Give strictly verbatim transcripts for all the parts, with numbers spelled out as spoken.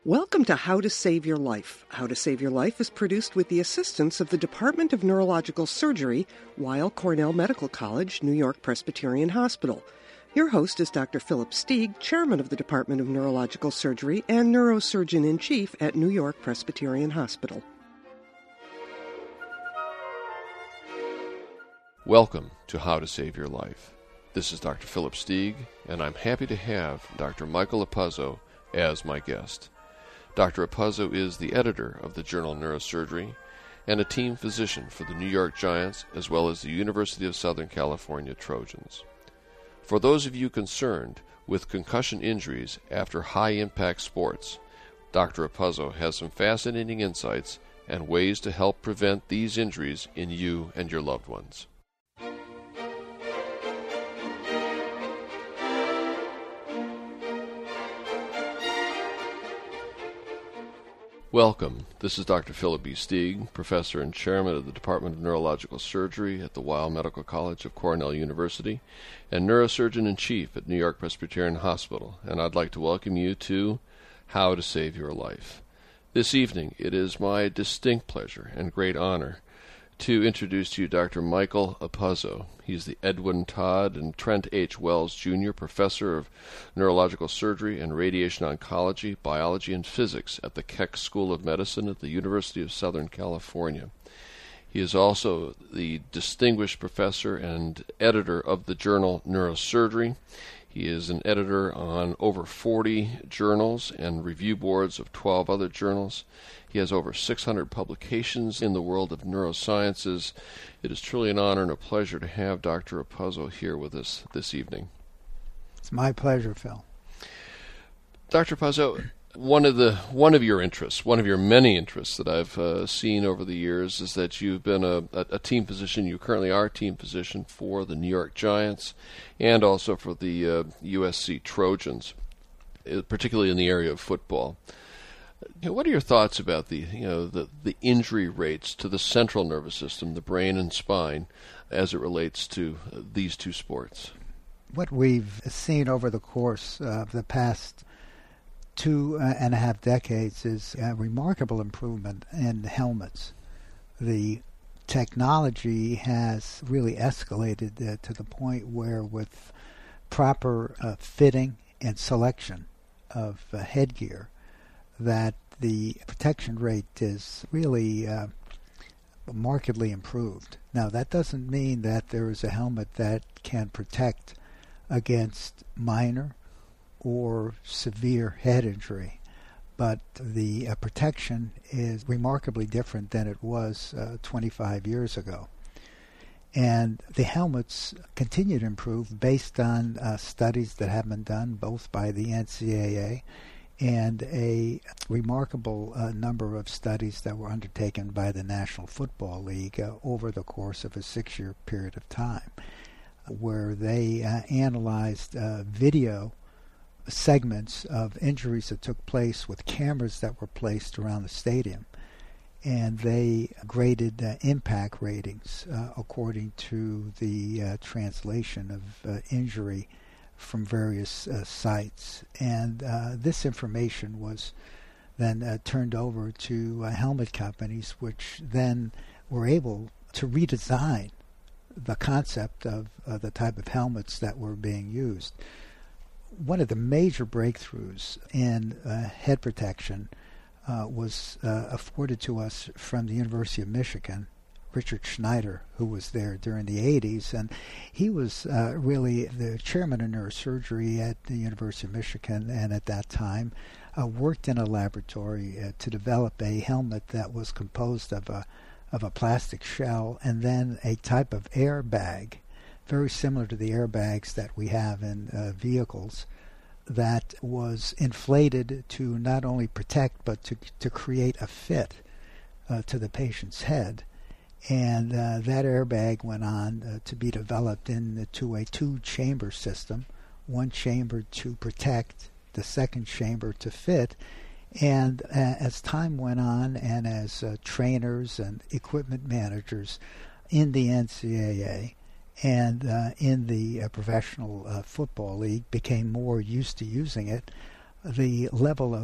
Welcome to How to Save Your Life. How to Save Your Life is produced with the assistance of the Department of Neurological Surgery, Weill Cornell Medical College, New York Presbyterian Hospital. Your host is Doctor Philip Stieg, Chairman of the Department of Neurological Surgery and Neurosurgeon-in-Chief at New York Presbyterian Hospital. Welcome to How to Save Your Life. This is Doctor Philip Stieg, and I'm happy to have Doctor Michael Apuzzo as my guest. Doctor Apuzzo is the editor of the journal Neurosurgery and a team physician for the New York Giants as well as the University of Southern California Trojans. For those of you concerned with concussion injuries after high-impact sports, Doctor Apuzzo has some fascinating insights and ways to help prevent these injuries in you and your loved ones. Welcome. This is Doctor Philip B. Stieg, Professor and Chairman of the Department of Neurological Surgery at the Weill Medical College of Cornell University and Neurosurgeon-in-Chief at New York Presbyterian Hospital, and I'd like to welcome you to How to Save Your Life. This evening, it is my distinct pleasure and great honor to introduce to you Doctor Michael Apuzzo. He's the Edwin Todd and Trent H. Wells Junior Professor of Neurological Surgery and Radiation Oncology, Biology, and Physics at the Keck School of Medicine at the University of Southern California. He is also the Distinguished Professor and Editor of the journal Neurosurgery. He is an editor on over forty journals and review boards of twelve other journals. He has over six hundred publications in the world of neurosciences. It is truly an honor and a pleasure to have Doctor Apuzzo here with us this evening. It's my pleasure, Phil. Doctor Apuzzo, one of the one of your interests, one of your many interests that I've uh, seen over the years is that you've been a, a, a team physician. You currently are a team physician for the New York Giants and also for the uh, U S C Trojans, particularly in the area of football. You know, what are your thoughts about the you know the, the injury rates to the central nervous system, the brain and spine, as it relates to uh, these two sports? What we've seen over the course of the past two uh, and a half decades is a remarkable improvement in helmets. The technology has really escalated uh, to the point where with proper uh, fitting and selection of uh, headgear, that the protection rate is really uh, markedly improved. Now, that doesn't mean that there is a helmet that can protect against minor or severe head injury, but the uh, protection is remarkably different than it was uh, twenty-five years ago. And the helmets continue to improve based on uh, studies that have been done both by the N C double A and a remarkable uh, number of studies that were undertaken by the National Football League uh, over the course of a six-year period of time, where they uh, analyzed uh, video segments of injuries that took place with cameras that were placed around the stadium. And they graded uh, impact ratings uh, according to the uh, translation of uh, injury from various uh, sites. And uh, this information was then uh, turned over to uh, helmet companies, which then were able to redesign the concept of uh, the type of helmets that were being used. One of the major breakthroughs in uh, head protection uh, was uh, afforded to us from the University of Michigan, Richard Schneider, who was there during the eighties, and he was uh, really the chairman of neurosurgery at the University of Michigan, and at that time uh, worked in a laboratory uh, to develop a helmet that was composed of a of a plastic shell and then a type of airbag, very similar to the airbags that we have in uh, vehicles, that was inflated to not only protect but to to create a fit uh, to the patient's head. And uh, that airbag went on uh, to be developed into a two-chamber system, one chamber to protect, the second chamber to fit. And uh, as time went on and as uh, trainers and equipment managers in the N C double A and uh, in the uh, Professional uh, Football League became more used to using it, the level of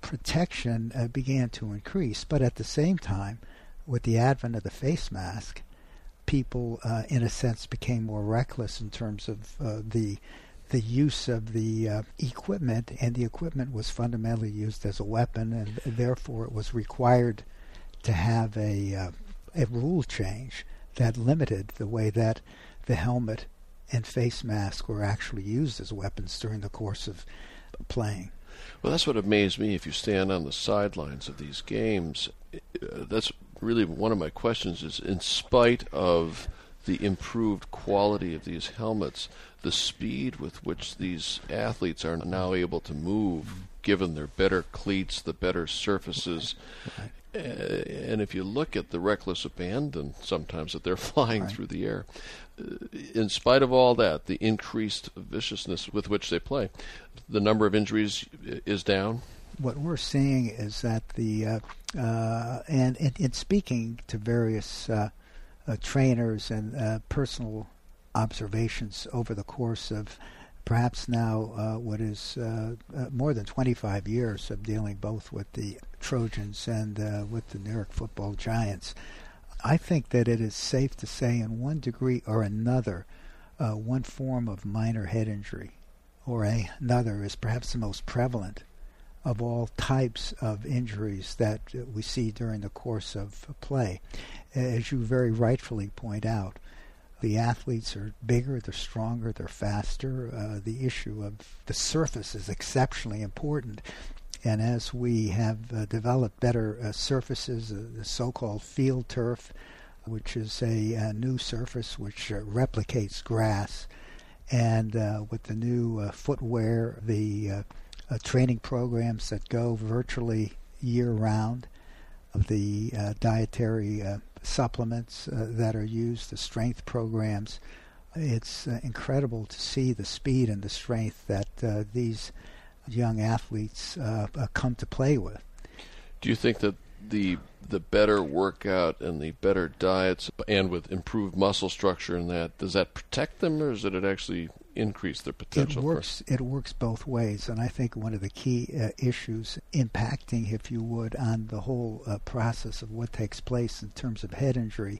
protection uh, began to increase. But at the same time, with the advent of the face mask, people, uh, in a sense, became more reckless in terms of uh, the the use of the uh, equipment, and the equipment was fundamentally used as a weapon, and therefore it was required to have a uh, a rule change that limited the way that the helmet and face mask were actually used as weapons during the course of playing. Well, that's what amazed me. If you stand on the sidelines of these games, uh, that's really one of my questions is, in spite of the improved quality of these helmets, the speed with which these athletes are now able to move, given their better cleats, the better surfaces. Right. Uh, and if you look at the reckless abandon sometimes that they're flying right. through the air, uh, in spite of all that, the increased viciousness with which they play, the number of injuries is down. What we're seeing is that the, uh, uh, and in speaking to various uh, uh, trainers and uh, personal observations over the course of perhaps now uh, what is uh, uh, more than twenty-five years of dealing both with the Trojans and uh, with the New York Football Giants, I think that it is safe to say in one degree or another, uh, one form of minor head injury or a, another is perhaps the most prevalent of all types of injuries that uh, we see during the course of play. As you very rightfully point out, the athletes are bigger, they're stronger, they're faster. Uh, the issue of the surface is exceptionally important. And as we have uh, developed better uh, surfaces, uh, the so-called field turf, which is a, a new surface which uh, replicates grass, and uh, with the new uh, footwear, the uh, uh, training programs that go virtually year-round, the uh, dietary uh, supplements uh, that are used, the strength programs, it's uh, incredible to see the speed and the strength that uh, these young athletes uh, uh, come to play with. Do you think that the the better workout and the better diets and with improved muscle structure and that, does that protect them, or does it actually increase their potential? It works, it works both ways, and I think one of the key uh, issues impacting, if you would, on the whole uh, process of what takes place in terms of head injury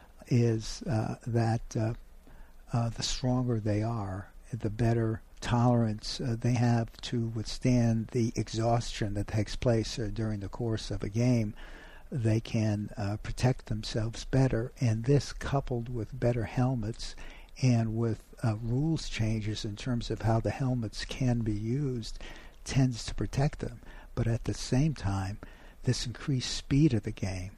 is uh, that uh, uh, the stronger they are, the better tolerance uh, they have to withstand the exhaustion that takes place uh, during the course of a game. They can uh, protect themselves better, and this coupled with better helmets and with uh, rules changes in terms of how the helmets can be used tends to protect them. But at the same time, this increased speed of the game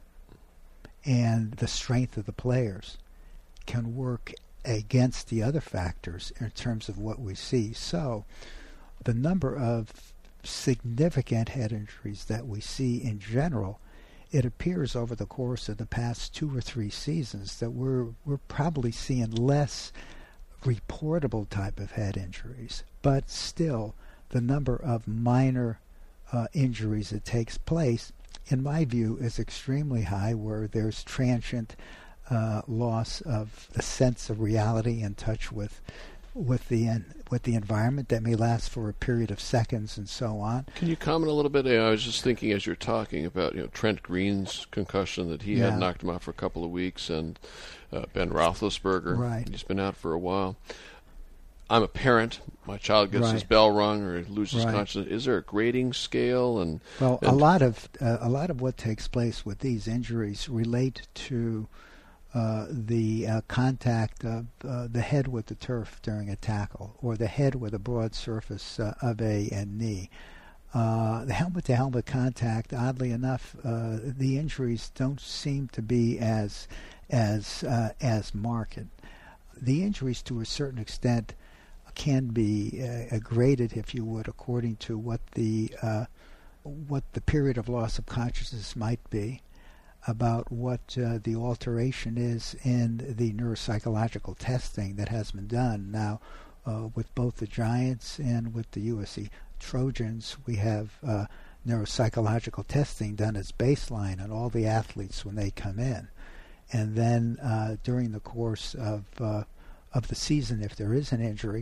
and the strength of the players can work against the other factors in terms of what we see. So the number of significant head injuries that we see in general, it appears over the course of the past two or three seasons that we're we're probably seeing less reportable type of head injuries, but still the number of minor uh, injuries that takes place, in my view, is extremely high, where there's transient uh, loss of the sense of reality and touch with with the with the environment that may last for a period of seconds and so on. Can you comment a little bit? I was just thinking as you're talking about, you know, Trent Green's concussion that he yeah. had knocked him out for a couple of weeks, and uh, Ben Roethlisberger, right. he's been out for a while. I'm a parent. My child gets right. his bell rung or loses right. consciousness. Is there a grading scale? And well, and a lot of uh, a lot of what takes place with these injuries relate to Uh, the uh, contact of uh, the head with the turf during a tackle, or the head with a broad surface uh, of a, a knee. Uh, the helmet-to-helmet contact, oddly enough, uh, the injuries don't seem to be as as uh, as marked. The injuries, to a certain extent, can be uh, graded, if you would, according to what the uh, what the period of loss of consciousness might be, about what uh, the alteration is in the neuropsychological testing that has been done. Now, uh, with both the Giants and with the U S C Trojans, we have uh, neuropsychological testing done as baseline on all the athletes when they come in. And then uh, during the course of uh, of the season, if there is an injury,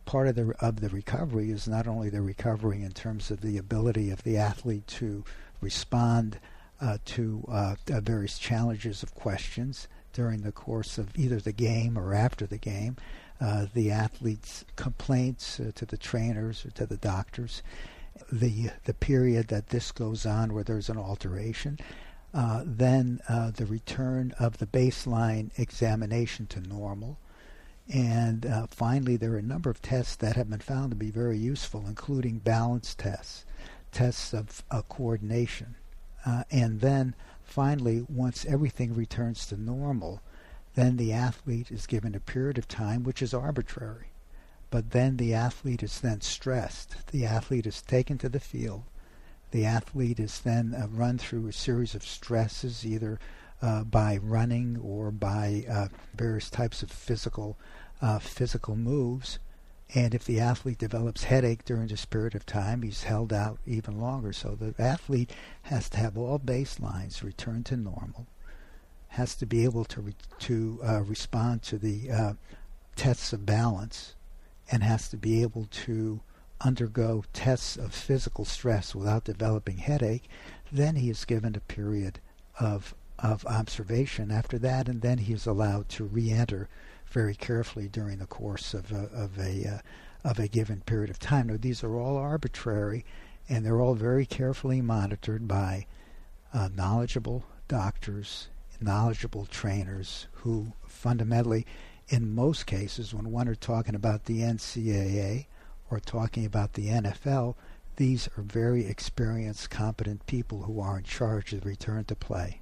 part of the of the recovery is not only the recovery in terms of the ability of the athlete to respond uh, to uh, various challenges of questions during the course of either the game or after the game, uh, the athlete's complaints uh, to the trainers or to the doctors, the the period that this goes on where there's an alteration, uh, then uh, the return of the baseline examination to normal. And uh, finally, there are a number of tests that have been found to be very useful, including balance tests, tests of uh, coordination. Uh, and then finally, once everything returns to normal, then the athlete is given a period of time which is arbitrary. But then the athlete is then stressed. The athlete is taken to the field. The athlete is then uh, run through a series of stresses, either uh, by running or by uh, various types of physical uh, physical moves. And if the athlete develops headache during this period of time, he's held out even longer. So the athlete has to have all baselines return to normal, has to be able to re- to uh, respond to the uh, tests of balance, and has to be able to undergo tests of physical stress without developing headache. Then he is given a period of of observation after that, and then he is allowed to re-enter very carefully during the course of a, of a uh, of a given period of time. Now, these are all arbitrary, and they're all very carefully monitored by uh, knowledgeable doctors, knowledgeable trainers, who fundamentally, in most cases, when one are talking about the N C double A or talking about the N F L, these are very experienced, competent people who are in charge of the return to play.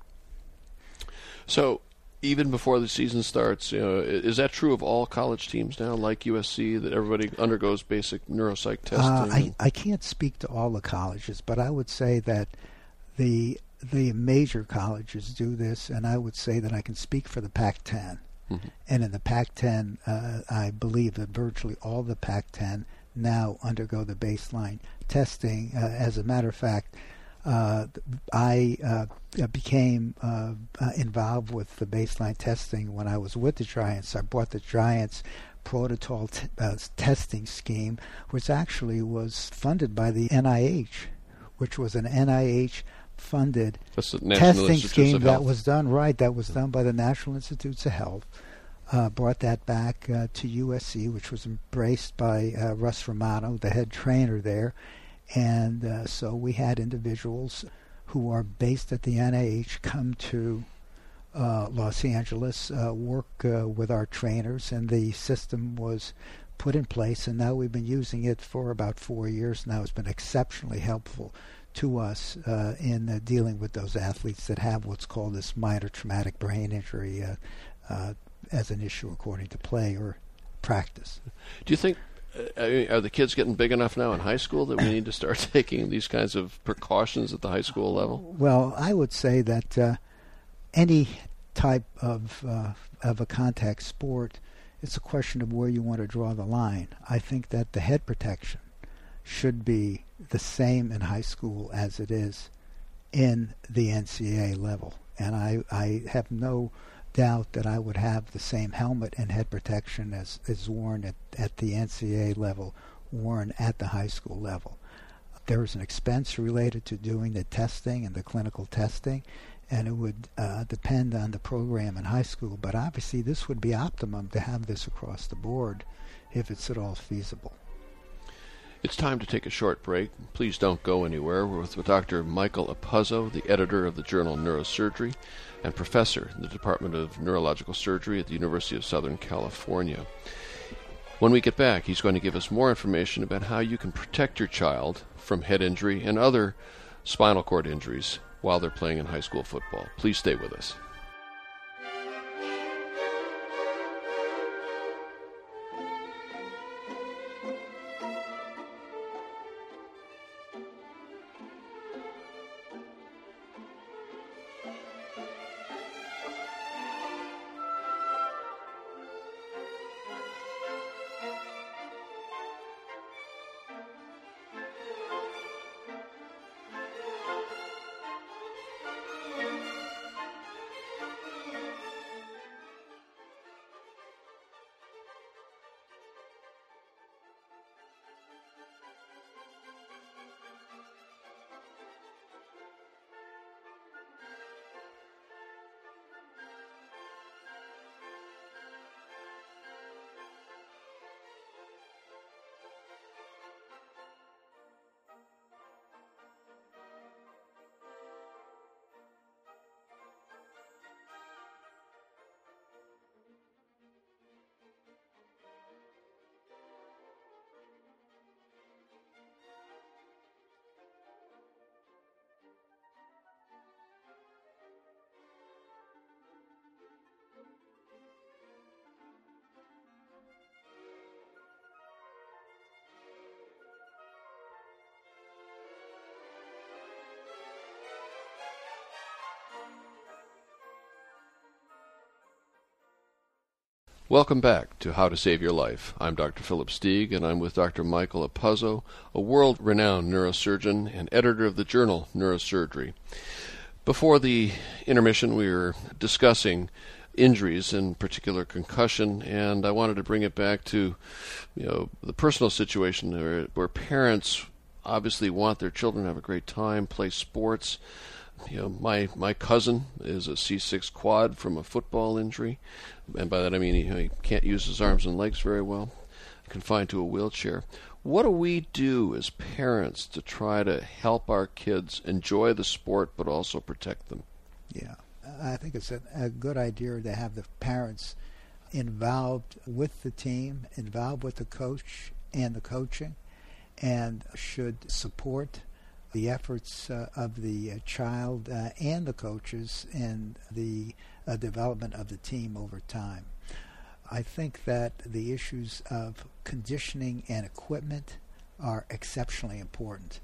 So, even before the season starts, you know, is that true of all college teams now, like U S C, that everybody undergoes basic neuropsych testing? Uh, I, I can't speak to all the colleges, but I would say that the the major colleges do this, and I would say that I can speak for the Pac ten. Mm-hmm. And in the Pac ten, uh, I believe that virtually all the Pac ten now undergo the baseline testing. Uh, as a matter of fact, uh, I uh, became uh, uh, involved with the baseline testing when I was with the Giants. I brought the Giants protocol t- uh, testing scheme, which actually was funded by the N I H, which was an N I H funded testing scheme that was done right, that was done by the National Institutes of Health. Uh, brought that back uh, to U S C, which was embraced by uh, Russ Romano, the head trainer there. And uh, so we had individuals who are based at the N I H come to uh, Los Angeles, uh, work uh, with our trainers, and the system was put in place, and now we've been using it for about four years now. It's been exceptionally helpful to us uh, in uh, dealing with those athletes that have what's called this minor traumatic brain injury uh, uh, as an issue according to play or practice. Do you think, uh, are the kids getting big enough now in high school that we need to start taking these kinds of precautions at the high school level? Well, I would say that uh, any type of uh, of a contact sport, it's a question of where you want to draw the line. I think that the head protection should be the same in high school as it is in the N C double A level. And I, I have no doubt that I would have the same helmet and head protection as is worn at, at the N C double A level, worn at the high school level. There is an expense related to doing the testing and the clinical testing, and it would uh, depend on the program in high school. But obviously this would be optimum to have this across the board if it's at all feasible. It's time to take a short break. Please don't go anywhere. We're with Doctor Michael Apuzzo, the editor of the journal Neurosurgery and professor in the Department of Neurological Surgery at the University of Southern California. When we get back, he's going to give us more information about how you can protect your child from head injury and other spinal cord injuries while they're playing in high school football. Please stay with us. Welcome back to How to Save Your Life. I'm Doctor Philip Stieg, and I'm with Doctor Michael Apuzzo, a world-renowned neurosurgeon and editor of the journal Neurosurgery. Before the intermission, we were discussing injuries, in particular concussion, and I wanted to bring it back to, you know, the personal situation where, where parents obviously want their children to have a great time, play sports. You know, my my cousin is a C six quad from a football injury, and by that I mean, you know, he can't use his arms and legs very well, confined to a wheelchair. What do we do as parents to try to help our kids enjoy the sport but also protect them? Yeah, I think it's a, a good idea to have the parents involved with the team, involved with the coach and the coaching, and should support the efforts uh, of the uh, child uh, and the coaches in the uh, development of the team over time. I think that the issues of conditioning and equipment are exceptionally important.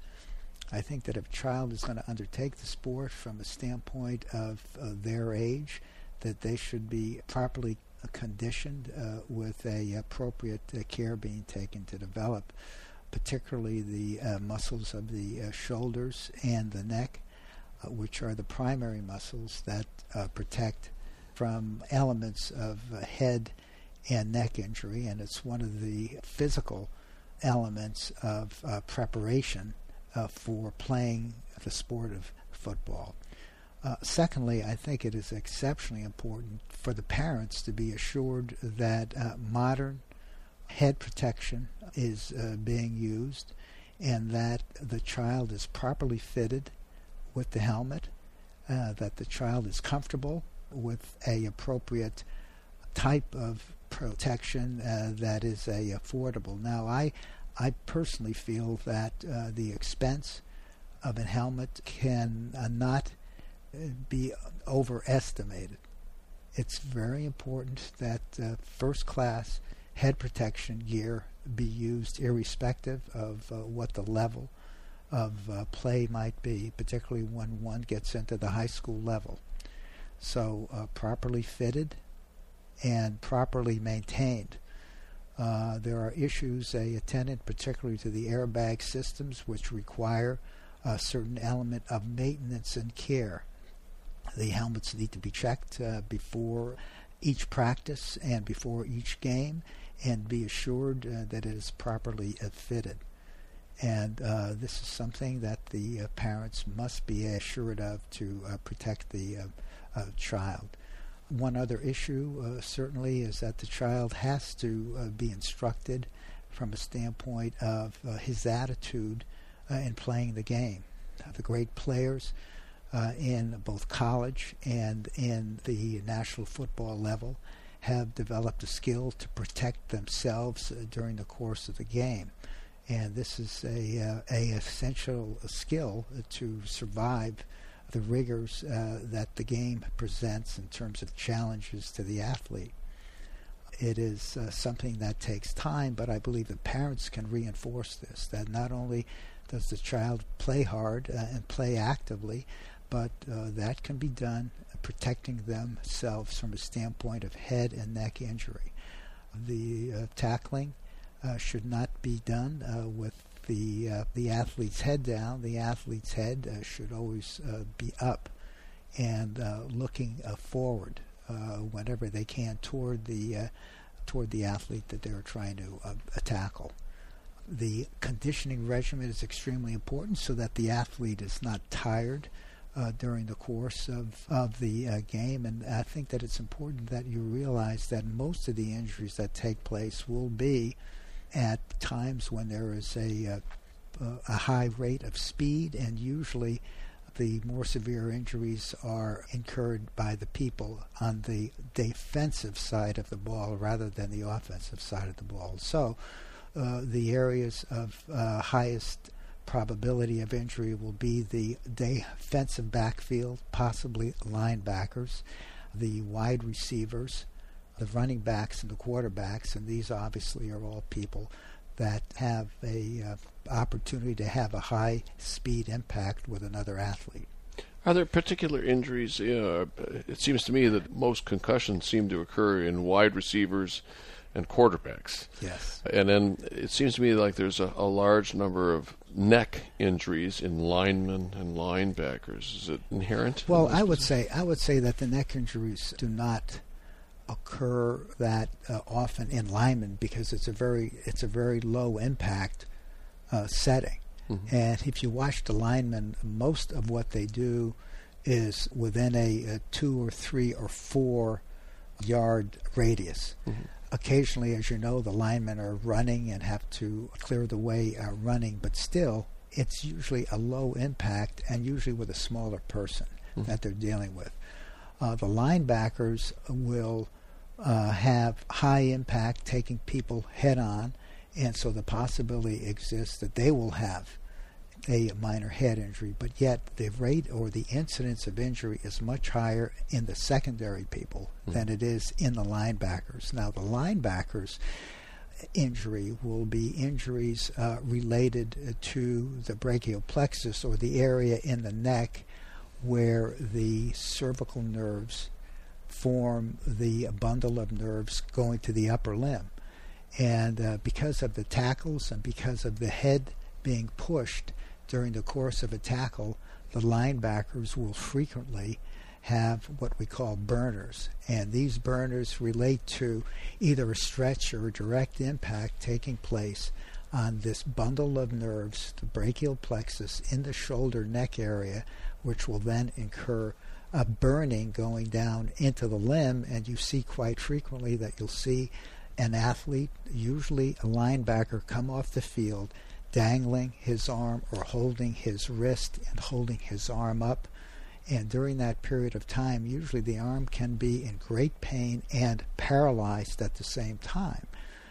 I think that if a child is going to undertake the sport from a standpoint of uh, their age, that they should be properly conditioned uh, with a appropriate uh, care being taken to develop particularly the uh, muscles of the uh, shoulders and the neck, uh, which are the primary muscles that uh, protect from elements of uh, head and neck injury, and it's one of the physical elements of uh, preparation uh, for playing the sport of football. Uh, secondly, I think it is exceptionally important for the parents to be assured that uh, modern head protection is uh, being used, and that the child is properly fitted with the helmet, uh, that the child is comfortable with a appropriate type of protection uh, that is a affordable. Now, I I personally feel that uh, the expense of a helmet can uh, not be overestimated. It's very important that uh, first-class head protection gear be used irrespective of uh, what the level of uh, play might be, particularly when one gets into the high school level. So uh, properly fitted and properly maintained. Uh, there are issues uh, attendant particularly to the airbag systems, which require a certain element of maintenance and care. The helmets need to be checked uh, before each practice and before each game, and be assured uh, that it is properly uh, fitted. And uh, this is something that the uh, parents must be assured of to uh, protect the uh, uh, child. One other issue uh, certainly is that the child has to uh, be instructed from a standpoint of uh, his attitude uh, in playing the game. Uh, the great players uh, in both college and in the national football level have developed a skill to protect themselves uh, during the course of the game. And this is a, uh, a essential skill uh, to survive the rigors uh, that the game presents in terms of challenges to the athlete. It is uh, something that takes time, but I believe the parents can reinforce this, that not only does the child play hard uh, and play actively, but uh, that can be done protecting themselves from a standpoint of head and neck injury. The uh, tackling uh, should not be done uh, with the uh, the athlete's head down. The athlete's head uh, should always uh, be up and uh, looking uh, forward uh, whenever they can toward the uh, toward the athlete that they're trying to uh, tackle. The conditioning regimen is extremely important so that the athlete is not tired Uh, during the course of, of the uh, game, and I think that it's important that you realize that most of the injuries that take place will be at times when there is a, uh, a high rate of speed, and usually the more severe injuries are incurred by the people on the defensive side of the ball rather than the offensive side of the ball. So uh, the areas of uh, highest probability of injury will be the defensive backfield, possibly linebackers, the wide receivers, the running backs and the quarterbacks, and these obviously are all people that have a uh, opportunity to have a high speed impact with another athlete. All Are there particular injuries? Uh, it seems to me that most concussions seem to occur in wide receivers and quarterbacks. Yes. And then it seems to me like there's a, a large number of neck injuries in linemen and linebackers. Is it inherent? Well, I would say I would say that the neck injuries do not occur that uh, often in linemen because it's a very it's a very low impact uh, setting. Mm-hmm. And if you watch the linemen, most of what they do is within a, a two or three or four yard radius. Mm-hmm. Occasionally, as you know, the linemen are running and have to clear the way uh, running, but still, it's usually a low impact and usually with a smaller person mm-hmm. that they're dealing with. Uh, the linebackers will uh, have high impact, taking people head on, and so the possibility exists that they will have a minor head injury, but yet the rate or the incidence of injury is much higher in the secondary people mm-hmm. than it is in the linebackers. Now, the linebackers' injury will be injuries uh, related to the brachial plexus or the area in the neck where the cervical nerves form the bundle of nerves going to the upper limb. And uh, because of the tackles and because of the head being pushed during the course of a tackle, the linebackers will frequently have what we call burners. And these burners relate to either a stretch or a direct impact taking place on this bundle of nerves, the brachial plexus, in the shoulder neck area, which will then incur a burning going down into the limb. And you see quite frequently that you'll see an athlete, usually a linebacker, come off the field dangling his arm or holding his wrist and holding his arm up. And during that period of time, usually the arm can be in great pain and paralyzed at the same time.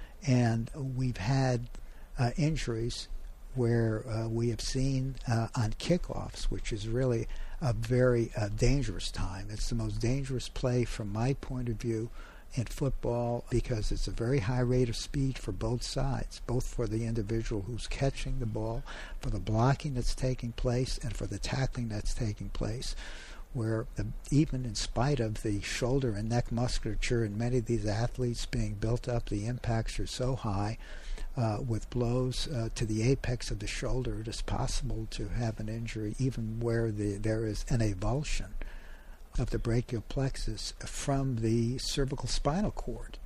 And we've had uh, injuries where uh, we have seen uh, on kickoffs, which is really a very uh, dangerous time. It's the most dangerous play from my point of view in football because it's a very high rate of speed for both sides, both for the individual who's catching the ball, for the blocking that's taking place, and for the tackling that's taking place, where the, even in spite of the shoulder and neck musculature in many of these athletes being built up, the impacts are so high uh, with blows uh, to the apex of the shoulder, it is possible to have an injury even where the, there is an avulsion of the brachial plexus from the cervical spinal cord.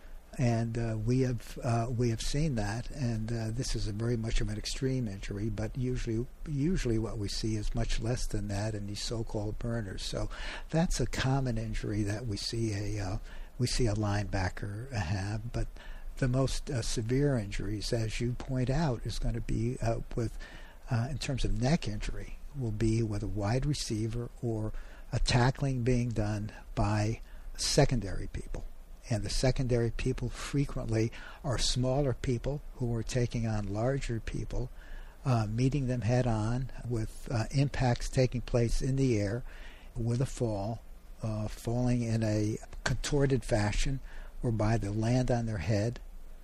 And uh, we have uh, we have seen that, and uh, this is a very much of an extreme injury, but usually usually what we see is much less than that in these so-called burners. So that's a common injury that we see a uh, we see a linebacker have. But the most uh, severe injuries, as you point out, is going to be uh, with uh, in terms of neck injury, will be with a wide receiver or a tackling being done by secondary people. And the secondary people frequently are smaller people who are taking on larger people, uh, meeting them head on with uh, impacts taking place in the air with a fall, uh, falling in a contorted fashion whereby they land on their head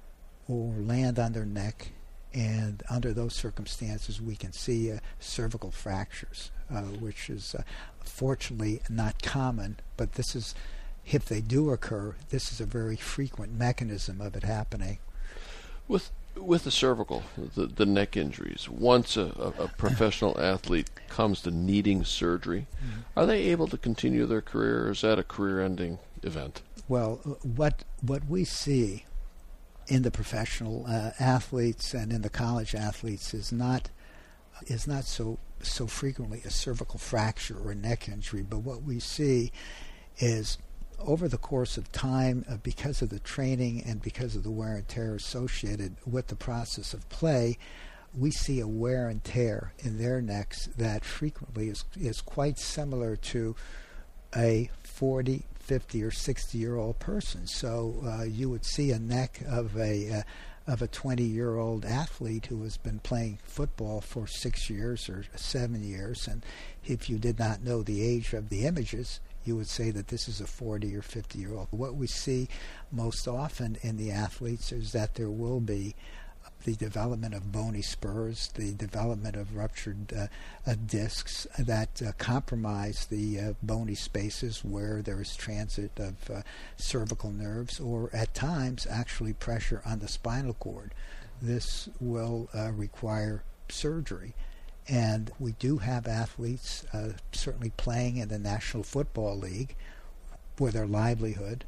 or land on their neck. And under those circumstances, we can see uh, cervical fractures, uh, which is uh, fortunately not common, but this is, if they do occur, this is a very frequent mechanism of it happening. With with the cervical, the, the neck injuries, once a, a, a professional athlete comes to needing surgery, mm-hmm. are they able to continue their career, or is that a career-ending event? Well, what what we see in the professional uh, athletes and in the college athletes is not is not so so frequently a cervical fracture or a neck injury, but what we see is over the course of time, uh, because of the training and because of the wear and tear associated with the process of play, we see a wear and tear in their necks that frequently is is quite similar to a forty, fifty, or sixty-year-old person. So uh, you would see a neck of a uh, of a twenty-year-old athlete who has been playing football for six years or seven years, and if you did not know the age of the images, you would say that this is a forty or fifty-year-old. What we see most often in the athletes is that there will be the development of bony spurs, the development of ruptured uh, uh, discs that uh, compromise the uh, bony spaces where there is transit of uh, cervical nerves, or at times actually pressure on the spinal cord. This will uh, require surgery. And we do have athletes uh, certainly playing in the National Football League where their livelihood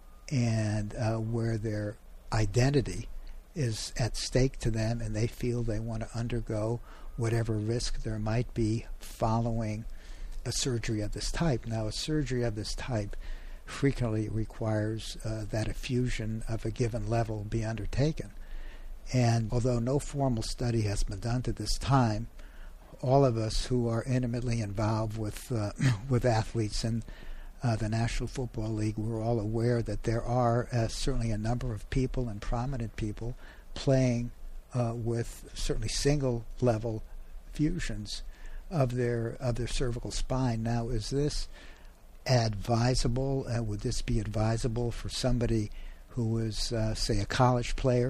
and uh, where their identity is at stake to them, and they feel they want to undergo whatever risk there might be following a surgery of this type. Now, a surgery of this type frequently requires uh, that a fusion of a given level be undertaken. And although no formal study has been done to this time, all of us who are intimately involved with uh, with athletes in uh, the National Football League, we're all aware that there are uh, certainly a number of people and prominent people playing uh, with certainly single-level fusions of their of their cervical spine. Now, is this advisable? Uh, would this be advisable for somebody who is, uh, say, a college player?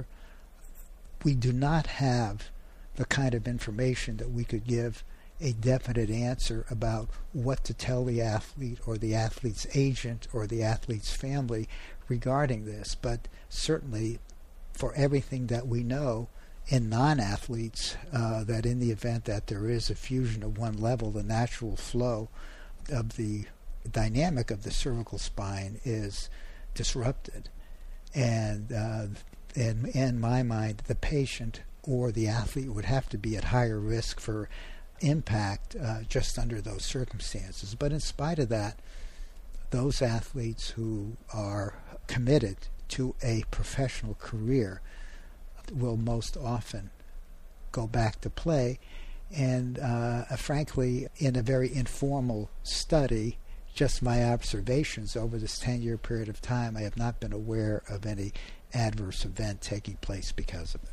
We do not have the kind of information that we could give a definite answer about what to tell the athlete or the athlete's agent or the athlete's family regarding this. But certainly, for everything that we know in non-athletes, uh, that in the event that there is a fusion at one level, the natural flow of the dynamic of the cervical spine is disrupted. And uh, in, in my mind, the patient or the athlete would have to be at higher risk for impact uh, just under those circumstances. But in spite of that, those athletes who are committed to a professional career will most often go back to play. And uh, frankly, in a very informal study, just my observations over this ten-year period of time, I have not been aware of any adverse event taking place because of it.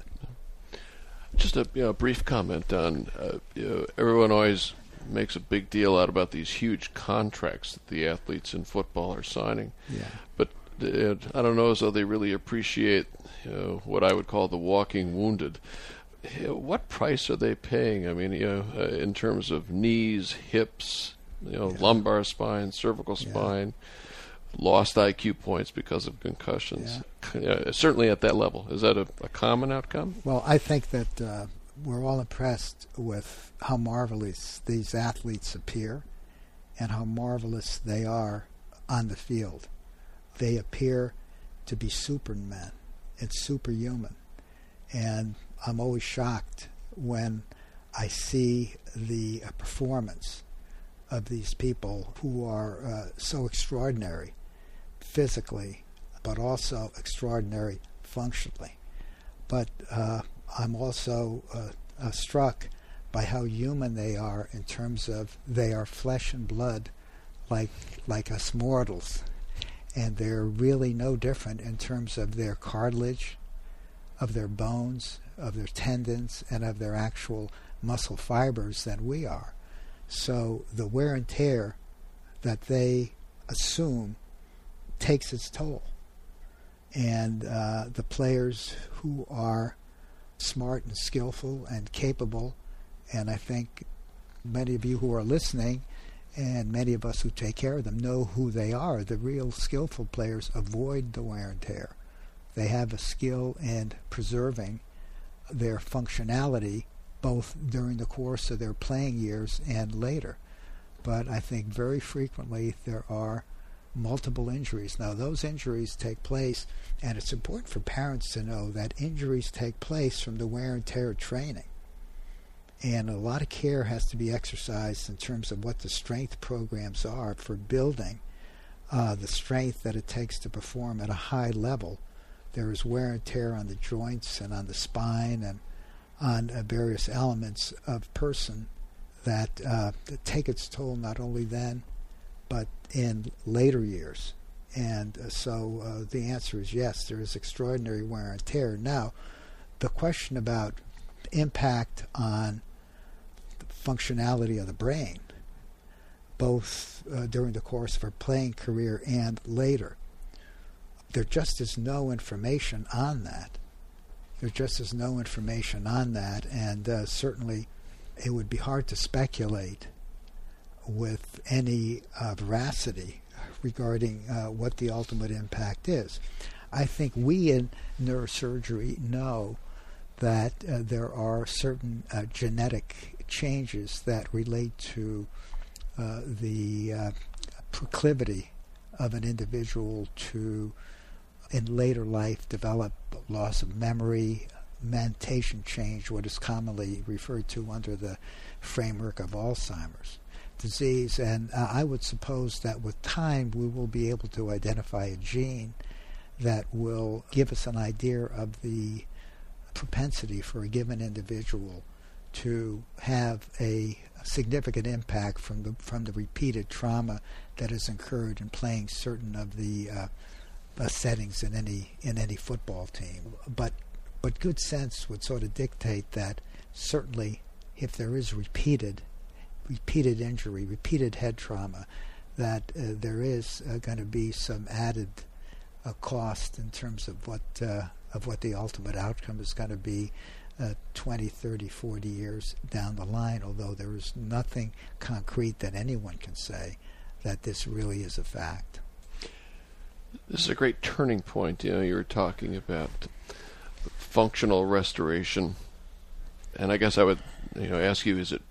Just a you know, brief comment on, uh, you know, everyone always makes a big deal out about these huge contracts that the athletes in football are signing. Yeah. But uh, I don't know as though they really appreciate, you know, what I would call the walking wounded. You know, what price are they paying? I mean, you know, uh, in terms of knees, hips, you know, yeah. lumbar spine, cervical spine, yeah. lost I Q points because of concussions. Yeah. Uh, certainly at that level. Is that a, a common outcome? Well, I think that uh, we're all impressed with how marvelous these athletes appear and how marvelous they are on the field. They appear to be supermen. It's superhuman. And I'm always shocked when I see the uh, performance of these people who are uh, so extraordinary physically, but also extraordinary functionally. But uh, I'm also uh, uh, struck by how human they are in terms of they are flesh and blood like like us mortals. And they're really no different in terms of their cartilage, of their bones, of their tendons, and of their actual muscle fibers than we are. So the wear and tear that they assume takes its toll. And uh, the players who are smart and skillful and capable, and I think many of you who are listening and many of us who take care of them know who they are. The real skillful players avoid the wear and tear. They have a skill in preserving their functionality both during the course of their playing years and later. But I think very frequently there are multiple injuries. Now, those injuries take place, and it's important for parents to know that injuries take place from the wear and tear of training. And a lot of care has to be exercised in terms of what the strength programs are for building uh, the strength that it takes to perform at a high level. There is wear and tear on the joints and on the spine and on uh, various elements of person that, uh, that take its toll not only then, but in later years. And uh, so uh, the answer is yes, there is extraordinary wear and tear. Now, the question about impact on the functionality of the brain, both uh, during the course of our playing career and later, there just is no information on that. there just is no information on that, and uh, certainly it would be hard to speculate with any uh, veracity regarding uh, what the ultimate impact is. I think we in neurosurgery know that uh, there are certain uh, genetic changes that relate to uh, the uh, proclivity of an individual to, in later life, develop loss of memory, mentation change, what is commonly referred to under the framework of Alzheimer's disease. And uh, I would suppose that with time we will be able to identify a gene that will give us an idea of the propensity for a given individual to have a significant impact from the from the repeated trauma that is incurred in playing certain of the uh, uh, settings in any in any football team. But but good sense would sort of dictate that certainly if there is repeated repeated injury, repeated head trauma, that uh, there is uh, going to be some added uh, cost in terms of what uh, of what the ultimate outcome is going to be uh, twenty, thirty, forty years down the line, although there is nothing concrete that anyone can say that this really is a fact. This is a great turning point. You know, you were talking about functional restoration, and I guess I would, you know, ask you: is it,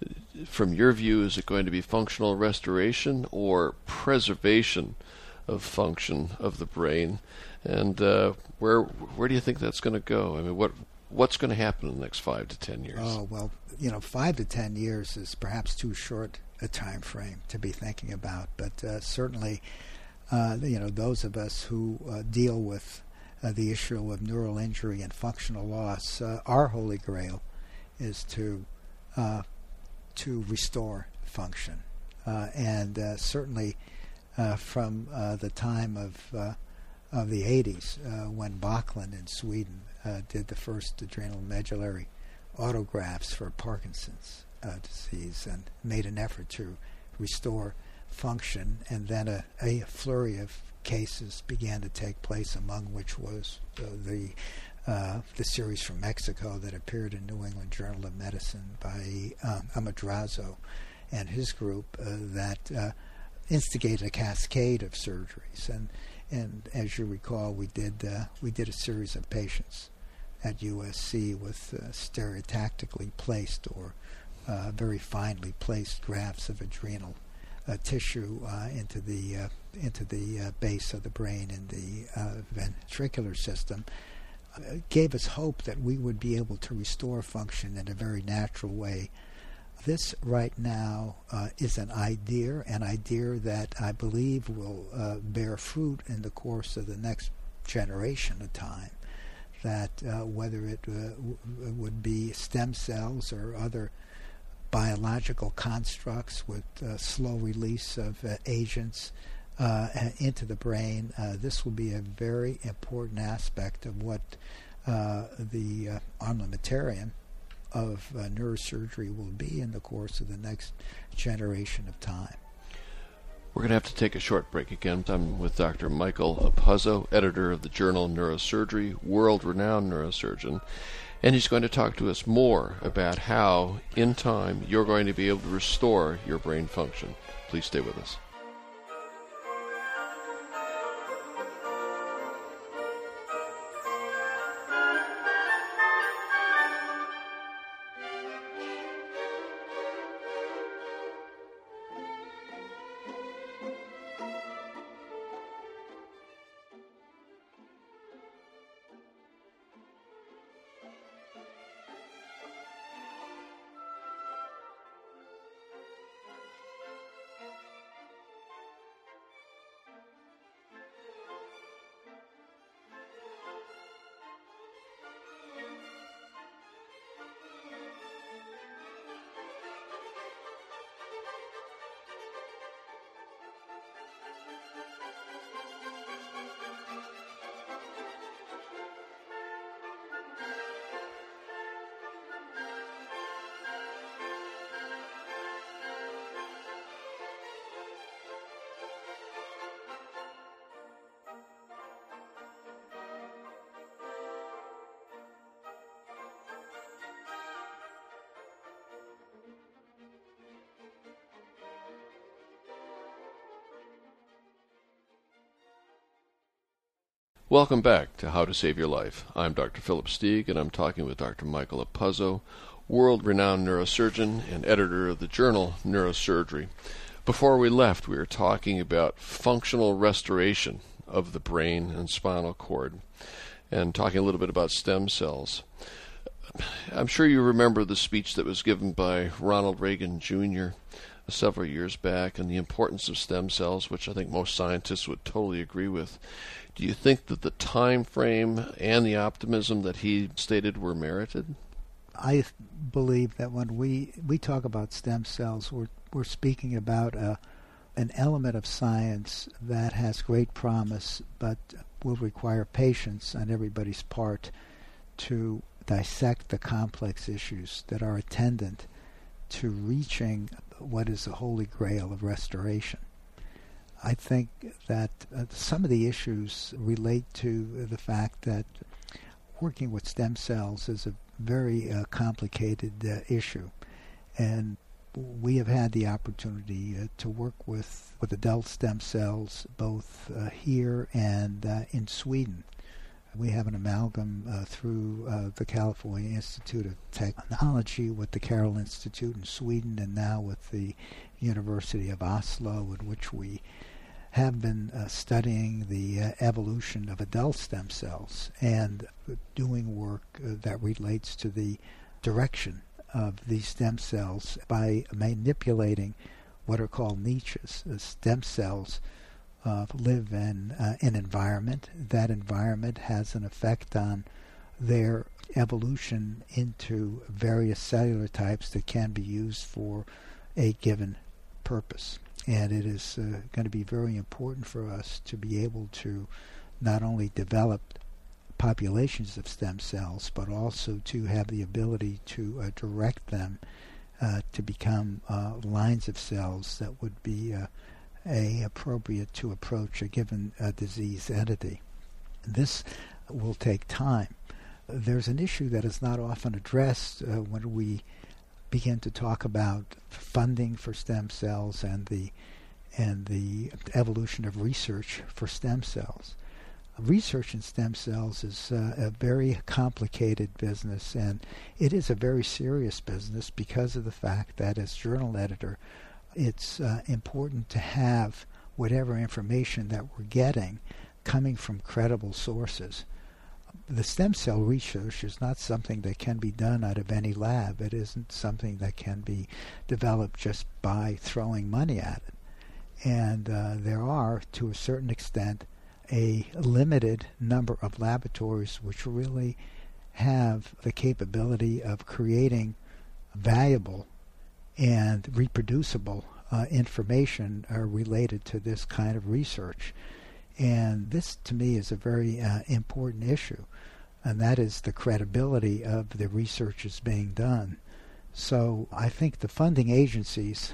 from your view, is it going to be functional restoration or preservation of function of the brain? And uh, where where do you think that's going to go? I mean, what what's going to happen in the next five to ten years? Oh well, you know, five to ten years is perhaps too short a time frame to be thinking about, but uh, certainly, uh, you know, those of us who uh, deal with uh, the issue of neural injury and functional loss, uh, our holy grail is to uh, to restore function, uh, and uh, certainly uh, from uh, the time of uh, of the eighties, uh, when Backlund in Sweden uh, did the first adrenal medullary autografts for Parkinson's uh, disease and made an effort to restore function, and then a, a flurry of cases began to take place, among which was uh, the uh, the series from Mexico that appeared in New England Journal of Medicine by um, Amadrazo and his group uh, that uh, instigated a cascade of surgeries. And And as you recall, we did uh, we did a series of patients at U S C with uh, stereotactically placed or uh, very finely placed grafts of adrenal uh, tissue uh, into the uh, into the uh, base of the brain in the uh, ventricular system. Uh, gave us hope that we would be able to restore function in a very natural way. This right now uh, is an idea, an idea that I believe will uh, bear fruit in the course of the next generation of time, that uh, whether it uh, w- would be stem cells or other biological constructs with uh, slow release of uh, agents uh, into the brain, uh, this will be a very important aspect of what uh, the uh, armamentarium of uh, neurosurgery will be in the course of the next generation of time. We're going to have to take a short break again. I'm with Doctor Michael Apuzzo, editor of the journal Neurosurgery, world-renowned neurosurgeon, and he's going to talk to us more about how, in time, you're going to be able to restore your brain function. Please stay with us. Welcome back to How to Save Your Life. I'm Doctor Philip Stieg, and I'm talking with Doctor Michael Apuzzo, world-renowned neurosurgeon and editor of the journal Neurosurgery. Before we left, we were talking about functional restoration of the brain and spinal cord, and talking a little bit about stem cells. I'm sure you remember the speech that was given by Ronald Reagan Junior several years back, and the importance of stem cells, which I think most scientists would totally agree with. Do you think that the time frame and the optimism that he stated were merited? I believe that when we, we talk about stem cells, we're we're speaking about a, an element of science that has great promise, but will require patience on everybody's part to dissect the complex issues that are attendant to reaching what is the holy grail of restoration. I think that uh, some of the issues relate to the fact that working with stem cells is a very uh, complicated uh, issue, and we have had the opportunity uh, to work with, with adult stem cells both uh, here and uh, in Sweden. We have an amalgam uh, through uh, the California Institute of Technology with the Carroll Institute in Sweden, and now with the University of Oslo, in which we have been uh, studying the uh, evolution of adult stem cells and doing work uh, that relates to the direction of these stem cells by manipulating what are called niches. The stem cells Uh, live in uh, an environment. That environment has an effect on their evolution into various cellular types that can be used for a given purpose. And it is uh, going to be very important for us to be able to not only develop populations of stem cells, but also to have the ability to uh, direct them uh, to become uh, lines of cells that would be uh, A, appropriate to approach a given uh, disease entity. This will take time. There's an issue that is not often addressed uh, when we begin to talk about funding for stem cells and the and the evolution of research for stem cells. Research in stem cells is uh, a very complicated business, and it is a very serious business because of the fact that as journal editor, it's uh, important to have whatever information that we're getting coming from credible sources. The stem cell research is not something that can be done out of any lab. It isn't something that can be developed just by throwing money at it. And uh, there are, to a certain extent, a limited number of laboratories which really have the capability of creating valuable and reproducible uh, information uh, related to this kind of research. And this, to me, is a very uh, important issue, and that is the credibility of the research that's being done. So I think the funding agencies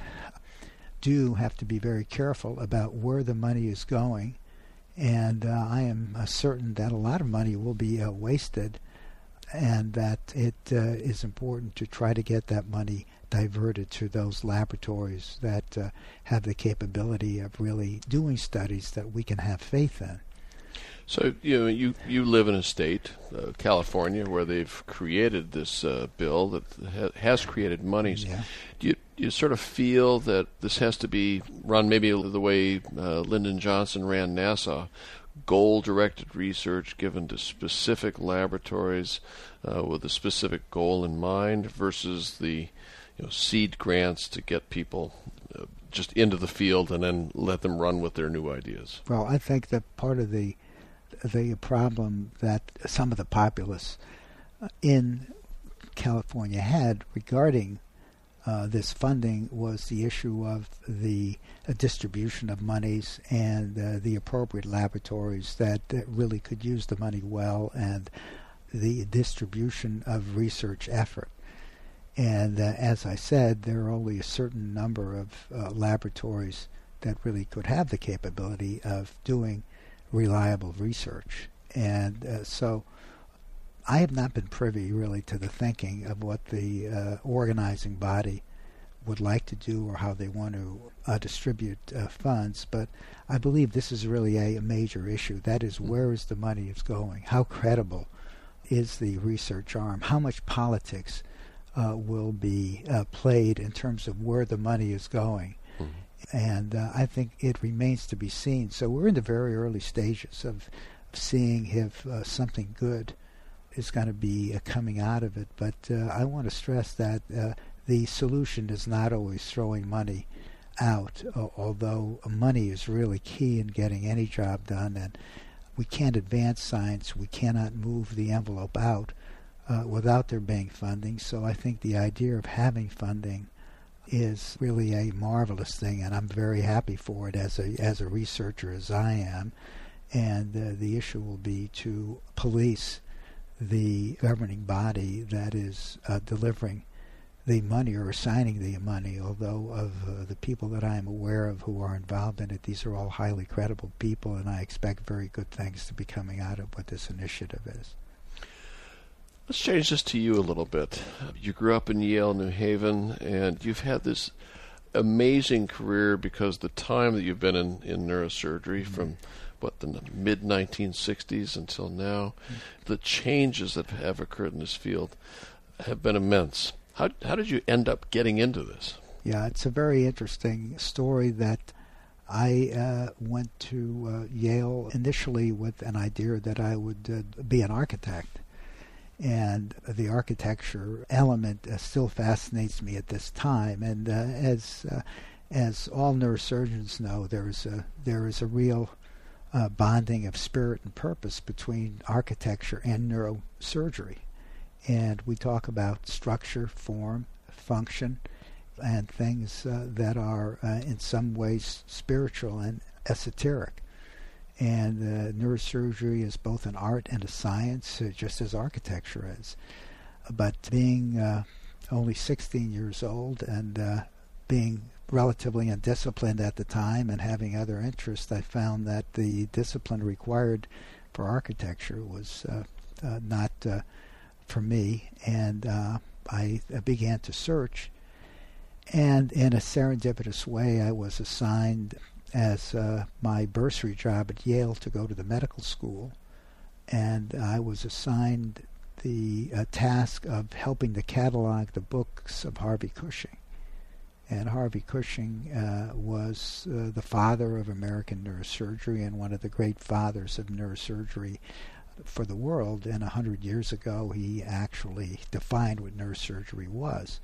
do have to be very careful about where the money is going, and uh, I am uh, certain that a lot of money will be uh, wasted, and that it uh, is important to try to get that money diverted to those laboratories that uh, have the capability of really doing studies that we can have faith in. So you know, you you live in a state, uh, California, where they've created this uh, bill that ha- has created monies. Yeah. Do you do you sort of feel that this has to be run maybe the way uh, Lyndon Johnson ran NASA, goal-directed research given to specific laboratories uh, with a specific goal in mind, versus the you know, seed grants to get people uh, just into the field and then let them run with their new ideas? Well, I think that part of the the problem that some of the populace in California had regarding uh, this funding was the issue of the uh, distribution of monies and uh, the appropriate laboratories that uh, really could use the money well, and the distribution of research effort. And uh, as I said, there are only a certain number of uh, laboratories that really could have the capability of doing reliable research. And uh, so I have not been privy really to the thinking of what the uh, organizing body would like to do or how they want to uh, distribute uh, funds. But I believe this is really a, a major issue. That is, where is the money is going? How credible is the research arm? How much politics uh, will be uh, played in terms of where the money is going? Mm-hmm. And uh, I think it remains to be seen. So we're in the very early stages of seeing if uh, something good is going to be uh, coming out of it. But uh, I want to stress that uh, the solution is not always throwing money out, uh, although money is really key in getting any job done. And we can't advance science, we cannot move the envelope out uh, without there being funding. So I think the idea of having funding is really a marvelous thing, and I'm very happy for it as a as a researcher as I am. And uh, the issue will be to police the governing body that is uh, delivering the money or assigning the money, although of uh, the people that I am aware of who are involved in it, these are all highly credible people, and I expect very good things to be coming out of what this initiative is. Let's change this to you a little bit. You grew up in Yale, New Haven, and you've had this amazing career because the time that you've been in, in neurosurgery mm-hmm. from what, the mid nineteen sixties until now, mm-hmm. the changes that have occurred in this field have been immense. How how did you end up getting into this? Yeah, it's a very interesting story that I uh, went to uh, Yale initially with an idea that I would uh, be an architect. And the architecture element uh, still fascinates me at this time. And uh, as uh, as all neurosurgeons know, there is a there is a real uh, bonding of spirit and purpose between architecture and neurosurgery. And we talk about structure, form, function, and things uh, that are uh, in some ways spiritual and esoteric. And uh, neurosurgery is both an art and a science, uh, just as architecture is. But being uh, only sixteen years old and uh, being relatively undisciplined at the time and having other interests, I found that the discipline required for architecture was uh, uh, not uh, for me. And uh, I began to search. And in a serendipitous way, I was assigned as uh, my bursary job at Yale to go to the medical school, and I was assigned the uh, task of helping to catalog the books of Harvey Cushing. And Harvey Cushing uh, was uh, the father of American neurosurgery and one of the great fathers of neurosurgery for the world. And a hundred years ago, he actually defined what neurosurgery was.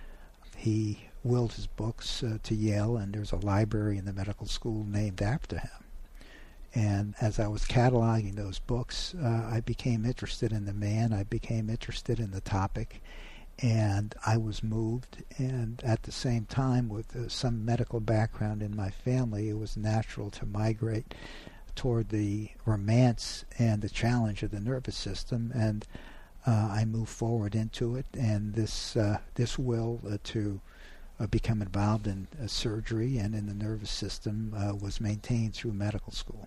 He willed his books uh, to Yale, and there's a library in the medical school named after him. And as I was cataloging those books, uh, I became interested in the man, I became interested in the topic, and I was moved. And at the same time, with uh, some medical background in my family, it was natural to migrate toward the romance and the challenge of the nervous system, and uh, I moved forward into it, and this uh, this will uh, to uh, become involved in uh, surgery and in the nervous system uh, was maintained through medical school.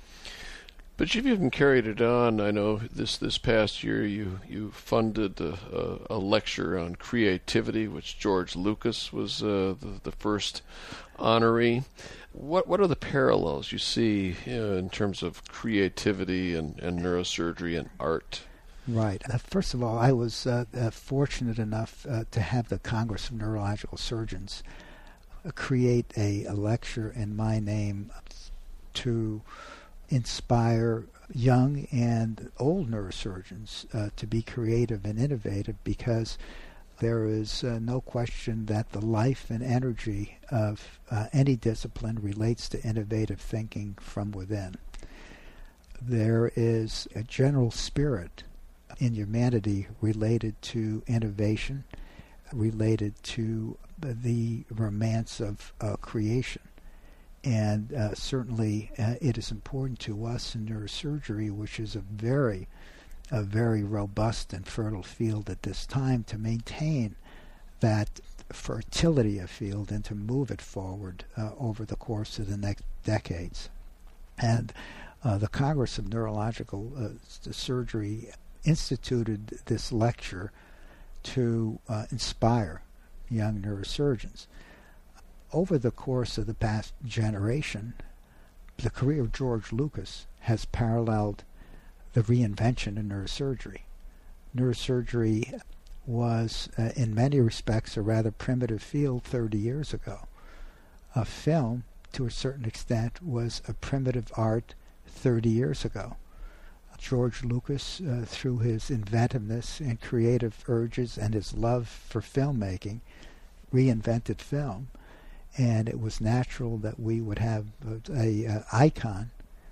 But you've even carried it on. I know this this past year you, you funded a, a, a lecture on creativity, which George Lucas was uh, the, the first honoree. What what are the parallels you see you know, in terms of creativity and, and neurosurgery and art? Right. Uh, first of all, I was uh, uh, fortunate enough uh, to have the Congress of Neurological Surgeons uh, create a, a lecture in my name to inspire young and old neurosurgeons uh, to be creative and innovative, because there is uh, no question that the life and energy of uh, any discipline relates to innovative thinking from within. There is a general spirit in humanity related to innovation, related to the romance of uh, creation. And uh, certainly uh, it is important to us in neurosurgery, which is a very, a very robust and fertile field at this time, to maintain that fertility of field and to move it forward uh, over the course of the next decades. And uh, the Congress of Neurological uh, Surgery instituted this lecture to uh, inspire young neurosurgeons. Over the course of the past generation, the career of George Lucas has paralleled the reinvention of neurosurgery. Neurosurgery was, uh, in many respects, a rather primitive field thirty years ago. A film, to a certain extent, was a primitive art thirty years ago. George Lucas, uh, through his inventiveness and creative urges and his love for filmmaking, reinvented film, and it was natural that we would have a, a, a icon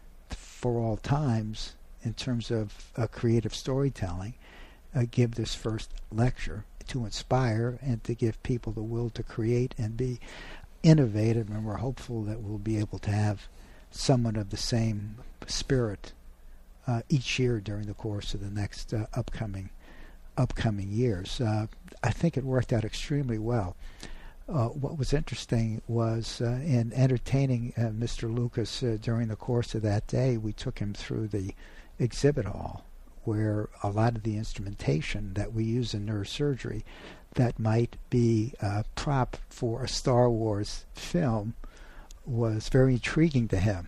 for all times in terms of uh, creative storytelling, uh, give this first lecture to inspire and to give people the will to create and be innovative, and we're hopeful that we'll be able to have someone of the same spirit uh, each year during the course of the next uh, upcoming upcoming years. Uh, I think it worked out extremely well. Uh, what was interesting was uh, in entertaining uh, Mister Lucas uh, during the course of that day, we took him through the exhibit hall where a lot of the instrumentation that we use in neurosurgery that might be a prop for a Star Wars film was very intriguing to him.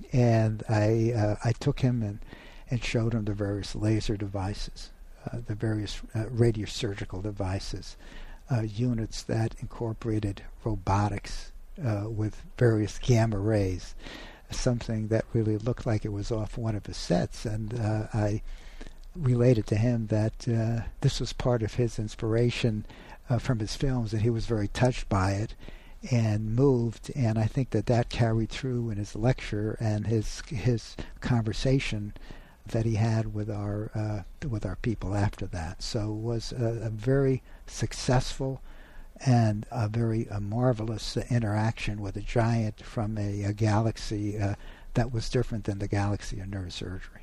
And I uh, I took him and, and showed him the various laser devices, uh, the various uh, radiosurgical devices, uh, units that incorporated robotics uh, with various gamma rays, something that really looked like it was off one of his sets. And uh, I related to him that uh, this was part of his inspiration uh, from his films, and he was very touched by it and moved, and I think that that carried through in his lecture and his his conversation that he had with our uh, with our people after that. So it was a, a very successful and a very a marvelous uh, interaction with a giant from a, a galaxy uh, that was different than the galaxy of neurosurgery.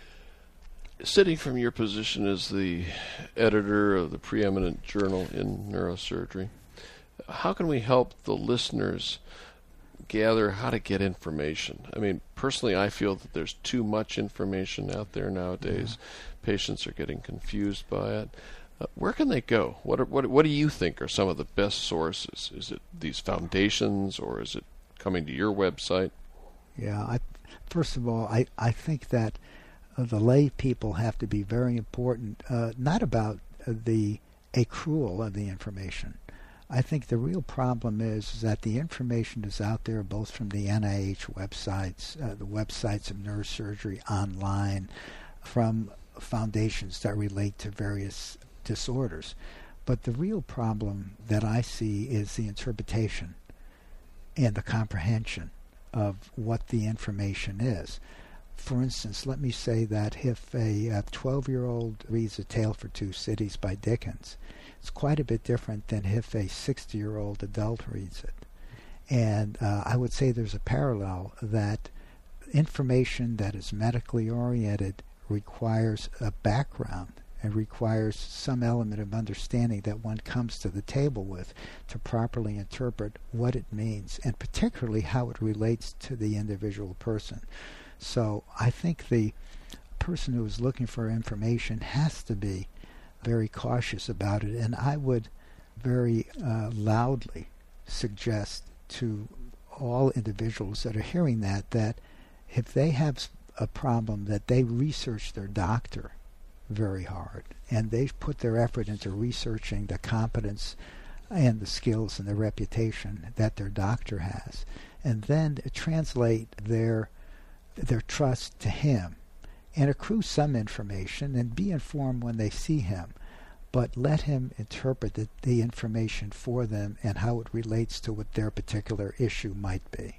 Sitting from your position as the editor of the preeminent journal in neurosurgery, how can we help the listeners gather how to get information? I mean, personally, I feel that there's too much information out there nowadays. Yeah. Patients are getting confused by it. Uh, where can they go? What are, what what do you think are some of the best sources? Is it these foundations, or is it coming to your website? Yeah, I, first of all, I, I think that uh, the lay people have to be very important, uh, not about uh, the accrual of the information. I think the real problem is, is that the information is out there both from the N I H websites, uh, the websites of neurosurgery online, from foundations that relate to various disorders. But the real problem that I see is the interpretation and the comprehension of what the information is. For instance, let me say that if a twelve-year-old reads A Tale for Two Cities by Dickens, it's quite a bit different than if a sixty-year-old adult reads it. And uh, I would say there's a parallel that information that is medically oriented requires a background and requires some element of understanding that one comes to the table with to properly interpret what it means, and particularly how it relates to the individual person. So I think the person who is looking for information has to be very cautious about it, and I would very uh, loudly suggest to all individuals that are hearing that that if they have a problem, that they research their doctor very hard, and they put their effort into researching the competence and the skills and the reputation that their doctor has, and then translate their their trust to him and accrue some information and be informed when they see him, but let him interpret the, the information for them and how it relates to what their particular issue might be.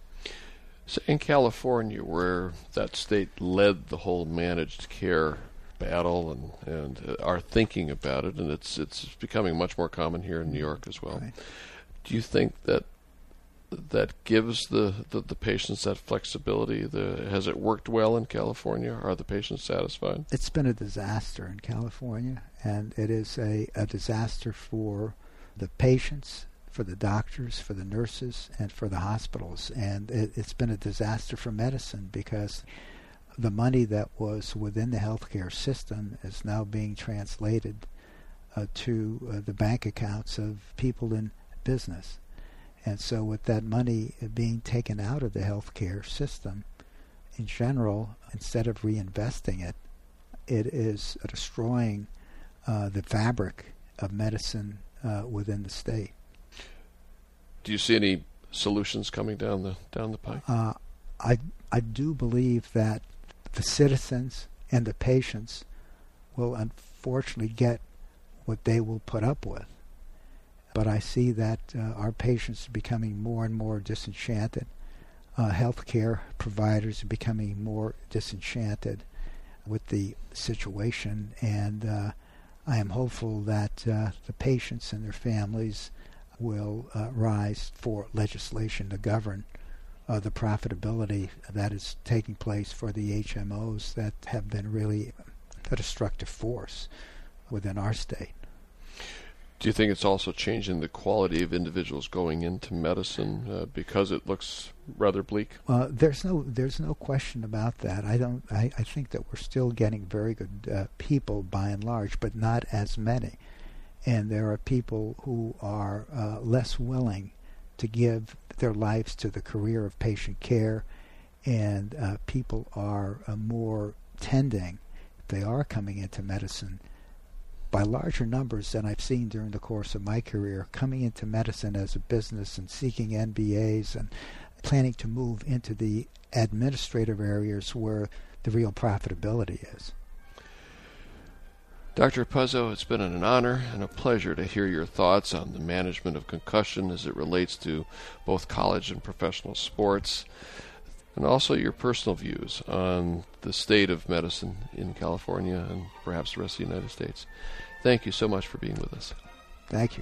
So in California, where that state led the whole managed care battle and, and uh, are thinking about it, and it's it's becoming much more common here in New York as well. Right. Do you think that that gives the, the, the patients that flexibility? The, has it worked well in California? Are the patients satisfied? It's been a disaster in California, and it is a, a disaster for the patients, for the doctors, for the nurses, and for the hospitals. And it, it's been a disaster for medicine because the money that was within the healthcare system is now being translated uh, to uh, the bank accounts of people in business. And so with that money being taken out of the healthcare system in general, instead of reinvesting it, it is destroying uh, the fabric of medicine uh, within the state. Do you see any solutions coming down the down the pike? Uh, I I do believe that the citizens and the patients will unfortunately get what they will put up with. But I see that uh, our patients are becoming more and more disenchanted. Uh, healthcare providers are becoming more disenchanted with the situation, and uh, I am hopeful that uh, the patients and their families will uh, rise for legislation to govern uh, the profitability that is taking place for the H M Os that have been really a destructive force within our state. Do you think it's also changing the quality of individuals going into medicine uh, because it looks rather bleak? Uh, there's no there's no question about that. I don't. I, I think that we're still getting very good uh, people by and large, but not as many. And there are people who are uh, less willing to give their lives to the career of patient care, and uh, people are uh, more tending, if they are coming into medicine, by larger numbers than I've seen during the course of my career, coming into medicine as a business and seeking M B As and planning to move into the administrative areas where the real profitability is. Doctor Puzzo, it's been an honor and a pleasure to hear your thoughts on the management of concussion as it relates to both college and professional sports, and also your personal views on the state of medicine in California and perhaps the rest of the United States. Thank you so much for being with us. Thank you.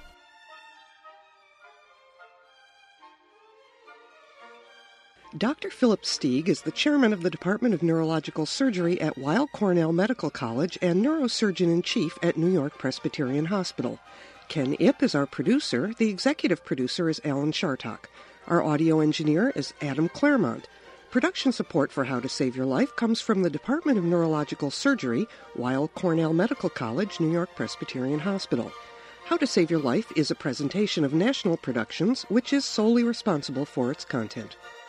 Doctor Philip Stieg is the chairman of the Department of Neurological Surgery at Weill Cornell Medical College and neurosurgeon-in-chief at New York Presbyterian Hospital. Ken Ip is our producer. The executive producer is Alan Shartok. Our audio engineer is Adam Claremont. Production support for How to Save Your Life comes from the Department of Neurological Surgery, Weill Cornell Medical College, New York Presbyterian Hospital. How to Save Your Life is a presentation of National Productions, which is solely responsible for its content.